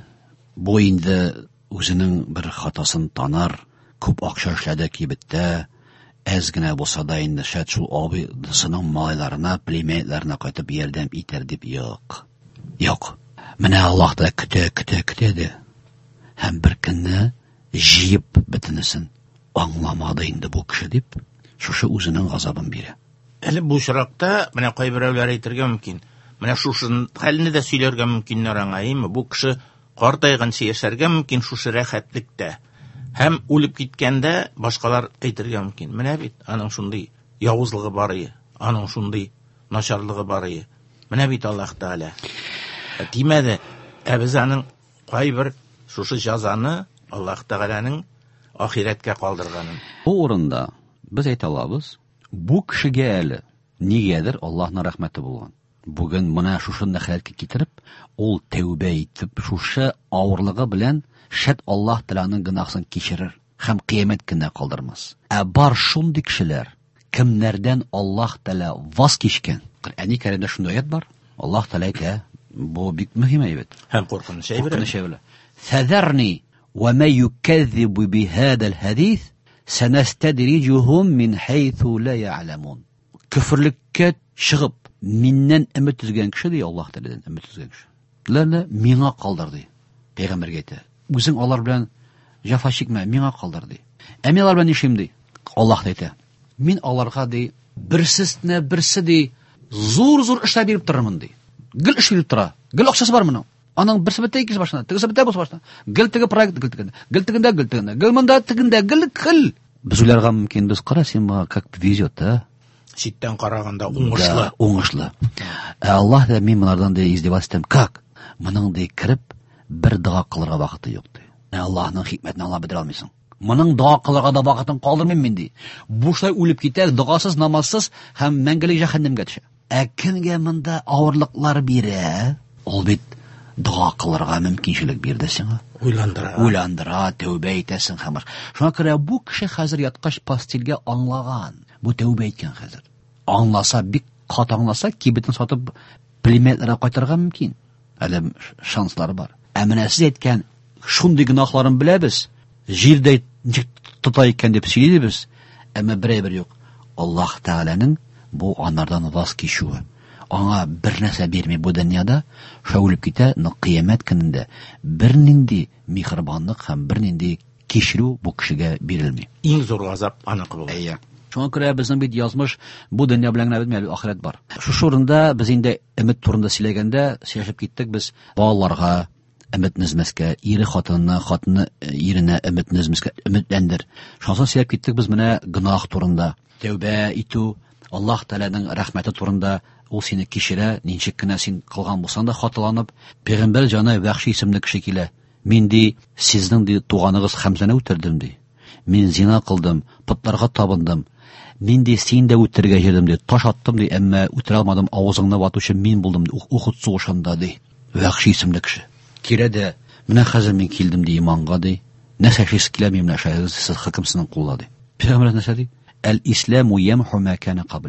E: бу инде үзенең бер хатасын танар, күп акча эшләде кибеттә, әз генә булса да инде шәт шул абыйсының малайларына, племянникларына кайтып ярдәм итәр дип юк. Юк. Менә Аллаһ Тәала көтә, көтә, көтә ди. Һәм бер көнне җыеп бөтенесен аңламады инде бу кеше дип, шушы үзенең газабын бирә.
D: Әле бу чиракта менә кайберәүләр әйтергә мөмкин. Менә шушы хәлне дә сөйләргә мөмкиннәр аңа, бу кеше картайганчы яшәргә мөмкин шушы рәхәтлектә. Һәм үлеп киткәндә башкалар әйтергә мөмкин. Менә бит аның шундый явызлыгы бар иде, аның шундый начарлыгы бар иде. Менә бит Аллаһ Тәала тимәде, ә без аның кайбер шушы җәзаны Аллаһ Тәгаланың ахирәткә калдырганын.
E: Бу урында без әйтә алабыз, бу кешегә әле нигәдер Аллаһның рәхмәте булган. Бүген менә шушында хәлкә китереп, ул тәүбә итеп, шушы авырлыгы белән шәт Аллаһ Тәгаланың гынахсын кичерер һәм кыямәт көненә калдырмас. Ә бар шундый кешеләр, кемнәрдән Аллаһ Тәала ваз кичкән. Коръәни Кәримдә шундый аят бар. Аллаһ Тәала әйтә, бу бик мөһим әйбет.
D: Һәм куркыныч әйбет.
E: فذرني وما يكذب بهذا الحديث سنستدرجهم من حيث لا يعلمون. Küfürlükкә чыгып, миннән өмет үзгән кеше ди, Аллаһ Тәгаләдән өмет үзгән кеше. Ләлә миңа калдыр ди. Пәйгамбәргә әйтә. Үзең алар белән җафа чикмә, миңа калдыр ди. Ә мин алар белән нишим ди? Аллаһ әйтә. Мин аларга ди, берсесенә берсе ди, зур-зур эшләр биреп торырмын ди. Гел эш биреп тора. Гел акчасы бар моның. Аның берсе бетә икесе башына, тегесе бетә бу башына. Гел теге проект, гел тегендә, гел тегендә, гел тегендә, гел монда тегендә, гел гел. Без уйларга мөмкин, без кара син ма как везет, а?
D: Читтән караганда уңышлы,
E: уңышлы. Ә Аллаһ да мин монардан да издевательством как? Моның да кирип бер дога кылырга вакыты юк ди. Ә Аллаһның хикмәтен аңлап бетерә алмыйсың. Моның дога кылырга да вакытын калдырмыйм мин ди. Бушлай үлеп китә, догасыз, намазсыз һәм мәңгелек җәһәннәмгә төшә. Ә кемгә монда авырлыклар бирә? Ул бит дога кылырга мөмкинчелек бирде сиңа.
D: Уйландыра.
E: Уйландыра, тәүбә итәсең һәм. Шуңа күрә бу кеше хәзер яткач пастилгә аңлаган. Бу тәүбә иткән хәзер. Аңласа, бик кат аңласа, кибетен сатып племянникларга кайтарга мөмкин. Әле шанслары бар. Ә менә сез әйткән шундый гынахларын беләбез. Җирдә тота икән дип сөйлибез. Әмма берәй-бер юк. Аллаһ Тәгаләнең бу анардан ваз кичүе. Аңа бер нәрсә бирми бу дөньяда, шаулып китә, но кыямәт көнендә бер нинди михрибанлык һәм бер нинди кичерү бу кешегә бирелми.
D: Иң зур газап аныкы булды.
E: Әйе. Шуңа күрә безнең бит язмыш бу дөнья белән генә бетмәде, ахират бар. Шушы урында без инде өмет турында сөйләгәндә сөйләшеп киттек без балаларга өмет низмәскә, ире хатынына, хатыны иренә өмет низмәскә, өметләндер. Шуңа сөйләп киттек без менә гынах турында, тәүбә итү, Аллаһ Тәгаләнең рәхмәте турында. Ул сине кичерә, ничек кенә син кылган булсаң да хаталанып, Пәйгамбәр җаны Вәхши исемле кеше килә. Мин ди, сезнең ди туганыгыз Хәмзәне үтердем ди. Мин зина кылдым, путларга табындым. Мин ди син дә үтергә җирдем ди. Таш аттым ди, әмма үтерә алмадым, авызыңны ватучы мин булдым ди. Ухud сугышында ди. Вәхши исемле кеше. Кирә дә, менә хәзер мин килдем ди иманга ди. Нәрсә эшләр килә мин менә шәһәргә сез хөкемсенең кулла ди. Пәйгамбәр нәрсә ди? Әл-исламу ямху ма кана qabla.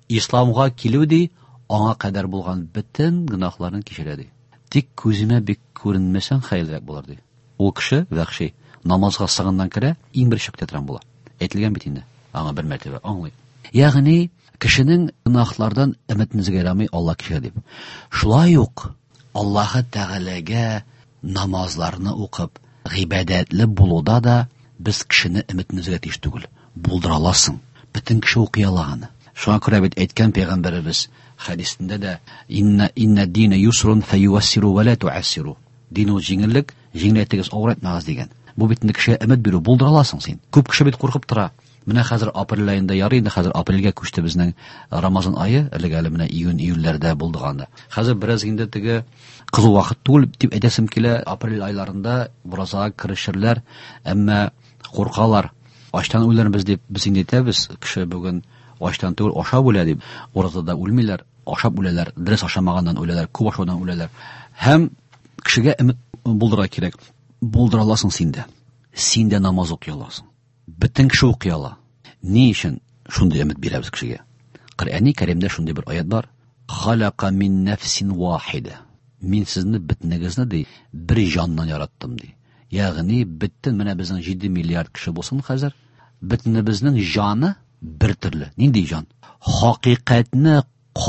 E: Исламга килү ди, аңа кадәр булган бөтен гөнаһларын кичерә ди. Тик күземә бик күренмәсәң хәерлерәк булыр ди. Ул кеше вәхши намазга сагыннан керә, иң бер шәктә торган була. Әйтелгән бит инде. Аңа бер мәртәбә аңлый. Ягъни кешенең гөнаһлардан өметен згәрамый Алла кичерә дип. Шулай ук Аллаһ Тәгаләгә намазларны укып, гыйбадәтле булуда да без кешене өметен згәрә тиш түгел. Булдыра аласың. Бөтен кеше укый алаганы. Шуңа күрә бит әйткән пәйгамбәребез хадисендә дә инна инна дина юсрун фаюссиру ва ла туассиру. Дин ул җиңеллек, җиңеләйтегез авыратмагыз дигән. Бу бит инде кешегә өмет бирү, булдыра аласың син. Күп кеше бит куркып тора. Менә хәзер апрель аенда ярый инде, хәзер апрельгә күчте безнең Рамазан ае, элек әле менә июнь июльләрдә булдыганда. Хәзер бераз инде теге кызу вакыт түгел дип әйтәсем килә, апрель айларында буразага керешерләр, әмма куркалар. Ачтан үләрбез дип без инде әйтәбез, кеше бүген ачтан түгел ашап үлә дип, уразада үлмиләр, ашап үләләр, дөрес ашамаганнан үләләр, күп ашаудан үләләр. Һәм кешегә өмет булдыра кирәк. Булдыра аласың син дә. Син дә намаз укый аласың. Бөтен кеше укый ала. Ни өчен шундый өмет бирәбез кешегә? Коръәни Кәримдә шундый бер аят бар. Халака мин нафсин вахида. Мин сезне бөтенегезне ди бер җаннан яраттым ди. Ягъни бөтен менә безнең җиде миллиард кеше булсын хәзер, бөтенебезнең җаны бер төрле. Нинди җан? Хакыйкатьне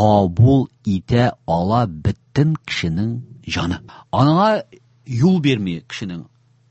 E: кабул итә ала бөтен кешенең җаны. Аңа юл бирми кешенең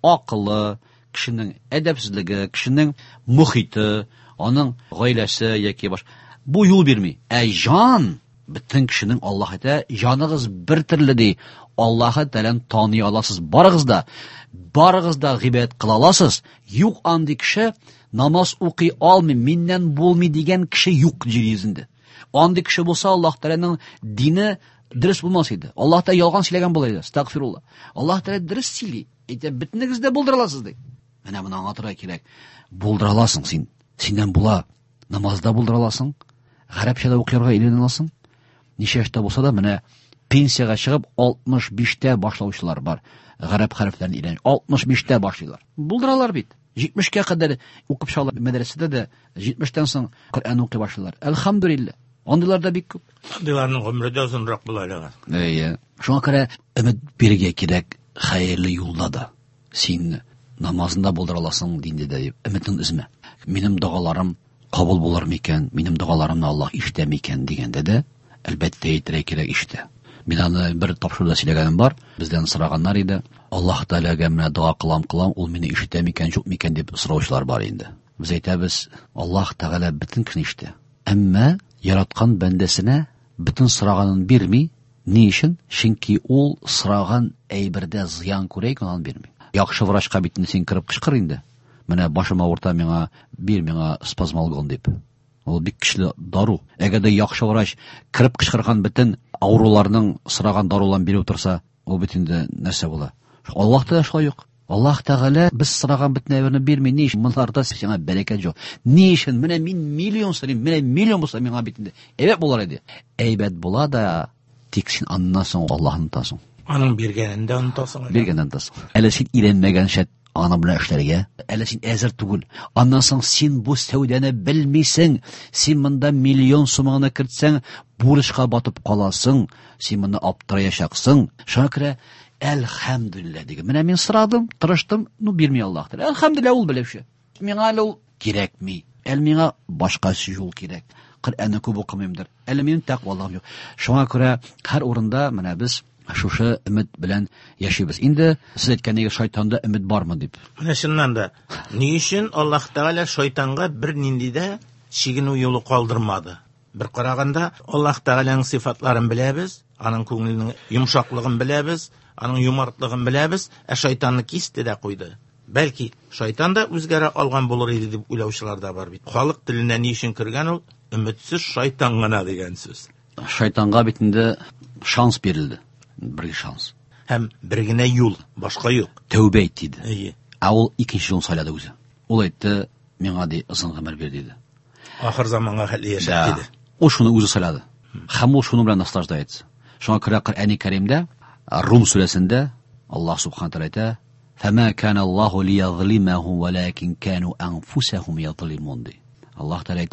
E: акылы, кешенең әдәпсезлеге, кешенең мөхите, аның гаиләсе яки баш. Бу юл бирми. Ә җан бөтен кешенең Аллаһ әйтә, җаныгыз бер төрле ди. Аллаһ Тәгаләне таный аласыз. Барыгыз да, барыгыз да гыйбадәт кыла аласыз. Юк андый кеше намаз укый алмый, миннән булмый дигән кеше юк җир йөзендә. Андый кеше булса Аллаһ Тәгаләнең дине дөрес булмас иде. Аллаһ та ялган сөйләгән була иде. Стагфирулла. Аллаһ Тәгалә дөрес сөйли. Әйтә, бөтенегездә булдыра аласыз ди. Менә моны аңлатырга кирәк. Булдыра аласың син. Синнән була. Намазда булдыра аласың. Гарәпчәдә укырга өйрәнә аласың. Ничә яшьтә булса да менә пенсияга чыгып алтмыш биштә башлаучылар бар. Гарәп хәрефләрен өйрәнә. алтмыш биштә башлыйлар. Булдыралар бит. җитмешкә кадәр укып чыгалар мәдрәсәдә дә, җитмештән соң Коръән укый башлыйлар. Әлхәмдүлилләh. Андыйлар да бик күп.
D: Андыйларның гомере дә озынрак була әле.
E: Әйе. Шуңа күрә өмет бирергә кирәк хәерле юлда да. Син намазында булдыра аласың диндә дә дип өметен үзмә. Минем дугаларым кабул булыр микән? Минем дугаларымны Аллаһ ишетә микән дигәндә дә әлбәттә әйтергә кирәк ишетә. Мин аны бер тапшыруда сөйләгәнем бар. Бездән сораганнар иде. Аллаһ Тәгаләгә менә дуа кылам кылам, ул мине ишетә микән, юк микән дип сораучылар бар инде. Без әйтәбез, Аллаһ Тәгалә бөтен кешене ишетә. Әмма яраткан бәндәсенә бөтен сораганын бирми. Ни өчен? Чөнки ул сораган әйбердә зыян күрә икән, аны бирми. Яхшы врачка бит син кирип кычкыр инде. Менә башыма авырта, миңа бир, миңа спазмалгон дип. Ул бик көчле дару. Әгәр дә яхшы врач кирип кычкырган бөтен авыруларның сораган даруларын биреп торса, ул бит инде нәрсә була? Аллаһ та шулай ук. Аллаһ Тәгалә без сораган бөтен әйберне бирми. Ни өчен? Монларда сиңа бәрәкәт юк. Ни өчен? Менә мин миллион сорыйм, менә миллион булса миңа бит инде әйбәт булар иде. Әйбәт була да тик син аннан соң Аллаһны тасың.
D: Аның биргәнен дә онытасың.
E: Биргәнен тасың. Әле син иренмәгән шәт аны белән эшләргә, әле син әзер түгел. Аннан соң син бу сәүдәне белмисең. Син монда миллион сумыңны кертсәң, бурычка батып каласың. Син моны аптыраяшаксың. Шуңа күрә әлхәмдүлилләh диген. Менә мин сорадым, тырыштым, ну бирми Аллаһ. Әлхәмдүлилләh ул беләүче. Миңа әле ул кирәкми. Әле миңа башка юл кирәк. Коръәнне күп укымыймдыр. Әле минем тәкъвалыгым юк. Шуңа күрә һәр урында менә без шушы өмет белән яшибез. Инде сез әйткәнегез, шайтанда өмет бармы дип.
D: Менә шуннан да ни өчен Аллаһ Тәгалә шайтанга бер нинди дә чигенү юлы калдырмады? Бер караганда Аллаһ Тәгаләнең сыйфатларын беләбез, аның күңеленең йомшаклыгын беләбез, аның юмартлыгын беләбез, ә шайтанны кисте дә куйды. Бәлки шайтан да үзгәрә алган булыр иде дип уйлаучылар да бар бит. Халык теленә ни өчен кергән ул? Өметсез шайтан гына дигән сүз.
E: Шайтанга бит инде шанс бирелде. Бер шанс.
D: Һәм бер генә юл, башка юк.
E: Тәүбә ит диде.
D: Әйе.
E: Ә ул икенче юл сайлады үзе. Ул әйтте, миңа ди озын гомер бир диде.
D: Ахыр заманга хәтле яшәп диде.
E: Ул шуны үзе сайлады. Һәм ул шуны белән наслаждается. Шуңа күрә Коръәни Кәримдә, Рум сүрәсендә Аллаһ Субхану ва Тәгалә "Фама кана Аллаһу лиязлимахум валакин кану анфусахум язлимун" ди. Аллаһ Тәгалә әйтә,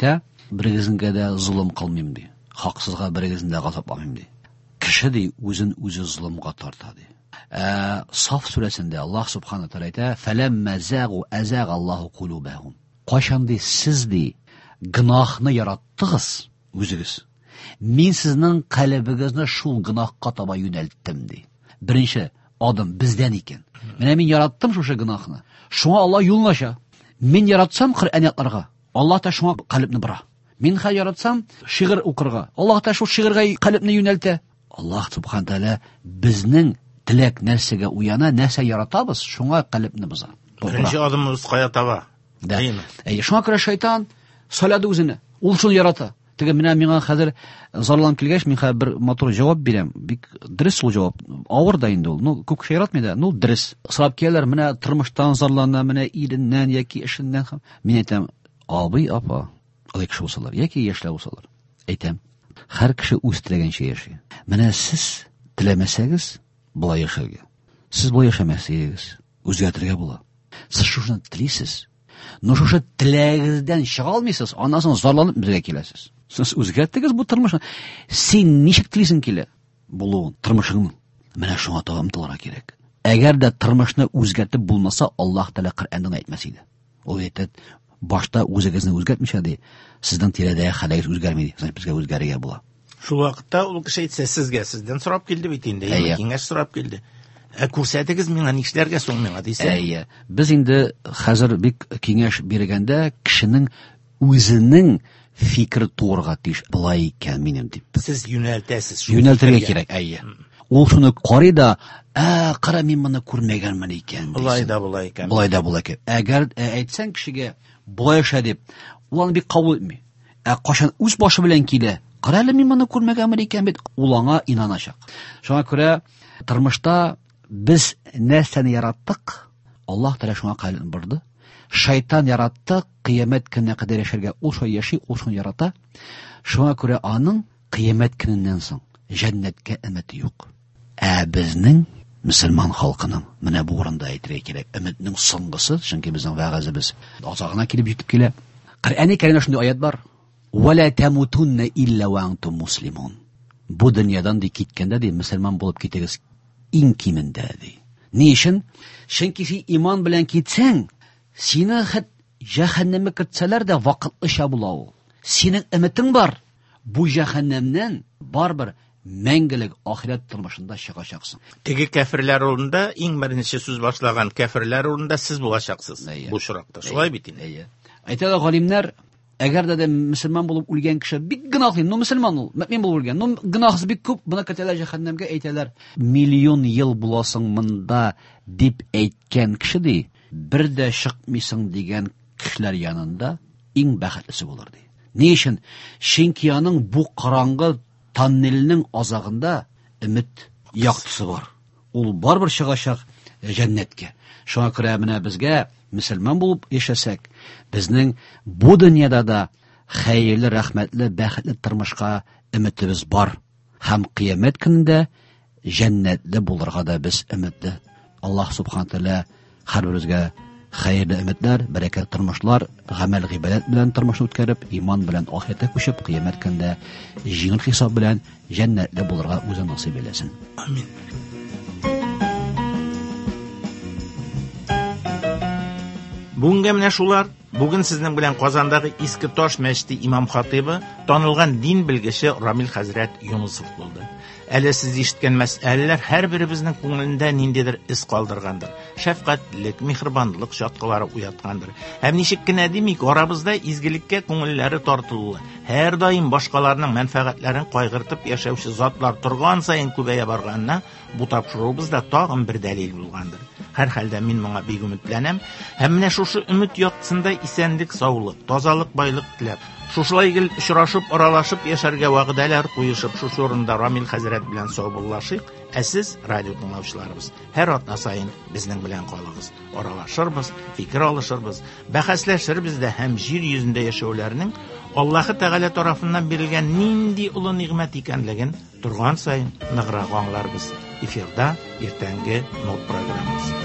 E: Бирегезгә дә зулым кылмыйм ди. Хаксызга бирегезне дә газапламыйм ди. Кеше ди үзен үзе зулымга тарта ди. Саф сүрәсендә Аллаһ субхана тәала әйтә: "Фәләммә загу азага Аллаһу кулубахум." Кайчан ди сез ди гынахны яраттыгыз үзегез. Мин сезнең калбыгызны шул гынахка таба юнәлттем ди. Беренче адым бездән икән. Менә мин яраттым шушы гынахны. Шуңа Аллаһ юлын ача. Мин яратсам Коръән ятларга, Аллаһ та шуңа калбны бара. Мин хә яратсам шигырь укырга, Аллаһ та шул шигырьгә калбны юнәлтә. Аллаһ субхана тәала безнең теләк нәрсәгә уяна, нәрсә яратабыз, шуңа калбны боза.
D: Беренче адымыбыз кая таба?
E: Әйе, шуңа күрә шайтан салады үзенә. Ул шуны ярата. Теге менә миңа хәзер зарланып килгәч, мин хәзер бер матур җавап бирәм. Бик дөрес ул җавап. Авыр да инде ул. Ну, күп кеше яратмый да. Ну, дөрес. Сорап киләләр, менә тормыштан зарлана, менә иреннән яки эшеннән. Мин әйтәм, абый, апа, алай кеше булсалар, яки яшьләр булсалар. Әйтәм, һәр кеше үз теләгәнчә яши. Менә сез теләмәсәгез, булай яшәргә. Сез булай яшәмәсәгез, үзгәртергә була. Сез шуны телисез. Но шушы теләгегездән чыга алмыйсыз, аннан соң зарланып безгә киләсез. Сез үзгәртегез бу тормышны. Син ничек телисең килә? Булуын, тормышыңны. Менә шуңа таба омтылырга кирәк. Әгәр дә тормышны үзгәртеп булмаса, Аллаһ Тәала Коръәндә әйтмәс иде. Ул әйтә, башта үзегезне үзгәртмичә ди, сезнең тирәдәге хәлегез үзгәрмәде, значит безгә үзгәрергә була.
D: Шул вакытта ул кеше әйтсә, сезгә сездән сорап килде бит инде, киңәш сорап килде. Ә күрсәтегез миңа нишләргә соң миңа дисә.
E: Әйе. Без инде хәзер бик киңәш биргәндә кешенең үзенең фикер турга тиеш булай икән минем дип.
D: Сез юнәлтәсез.
E: Юнәлтергә кирәк, әйе. Ул шуны карый да, "А, кара мин моны күрмәгәнмен икән."
D: Булай да булай икән.
E: Булай да булай икән. Әгәр әйтсәң кешегә булай эшлә дип, ул аны бик кабул итми. Ә кашан үз башы белән килә, "Кара әле мин моны күрмәгәнмен икән" бит, ул аңа инаначак. Шуңа күрә тормышта без нәрсәне яраттык, Аллаһ Тәала шуңа калын бирде. Шайтан яратты, кыямәт көненә кадәр яшәргә ул шул яши, ул шуны ярата. Шуңа күрә аның кыямәт көненнән соң җәннәткә өмете юк. Ә безнең мөселман халкының менә бу урында әйтергә кирәк, өметнең соңгысы, чөнки безнең вәгазыбыз азагына килеп җитеп килә. Коръәнне Кәримдә шундый аят бар: "Ва ла тамутунна илля ва антум муслимун." Бу дөньядан ди киткәндә ди мөселман булып китегез иң кимендә ди. Ни өчен? Чөнки син иман белән китсәң, сине хәт җәһәннәмгә кертсәләр дә вакытлыча була ул. Синең өметең бар. Бу җәһәннәмнән барбер мәңгелек ахират тормышында чыгачаксың.
D: Теге кафирләр урында иң беренче сүз башлаган кафирләр урында сез булачаксыз. Бу шуракта. Шулай бит инде.
E: Әйтәләр галимнәр, әгәр дә мөселман булып үлгән кеше бик гынаһлы, ну мөселман ул, мөмин булып үлгән, ну гынаһсыз бик күп, буны кертәләр җәһәннәмгә, әйтәләр, миллион ел буласың монда дип әйткән кеше ди, бер дә чыкмыйсың дигән кешеләр янында иң бәхетлесе булыр ди. Ни өчен? Чөнки аның бу караңгы тоннельнең азагында өмет яктысы бар. Ул барбер чыгачак җәннәткә. Шуңа күрә менә безгә мөселман булып яшәсәк, безнең бу дөньяда да хәерле, рәхмәтле, бәхетле тормышка өметебез бар. Һәм кыямәт көнендә җәннәтле булырга да без өметле. Аллаһ субхана тәала һәрберебезгә хәерле өметләр, бәрәкәт тормышлар, гамәл гыйбадәт белән тормышны үткәреп, иман белән ахиратка күчеп, кыямәт көндә җиңел хисап белән җәннәтле булырга үзе насыйп итсен.
D: Амин. Бүгенгә менә шулар. Бүген сезнең белән Казандагы Иске Таш мәчете имам хатибы, танылган дин белгече Рамил хәзрәт Юнусов булды. Әле сез ишеткән мәсьәләләр һәрберебезнең күңелендә ниндидер ис калдыргандыр. Шәфкатьлек, михрибанлык шаткалары уяткандыр. Һәм ничек кенә димик, арабызда изгелеккә күңелләре тартылулы, һәр даим башкаларның мәнфәгатьләрен кайгыртып яшәүче затлар торган саен күбәя барганына, бу тапшырубызда тагын бер дәлил булгандыр. Һәр хәлдә мин моңа бик өметләнәм, һәм менә шушы өмет яктысында исәнлек, саулык, тазалык, байлык теләп, шушылай гел очрашып, аралашып яшәргә вәгъдәләр куешып, шушы урында Рамил хәзрәт белән саубуллашыйк. Ә сез, радио тыңлаучыларыбыз, һәр атна саен безнең белән калыгыз. Аралашырбыз, фикер алышырбыз, бәхәсләшербез дә һәм җир йөзендә яшәүләрнең Аллаһ Тәгалә тарафыннан бирелгән нинди улы нигъмәт икәнлеген торган саен ныграк аңларбыз. Эфирда иртәнге нот программасы.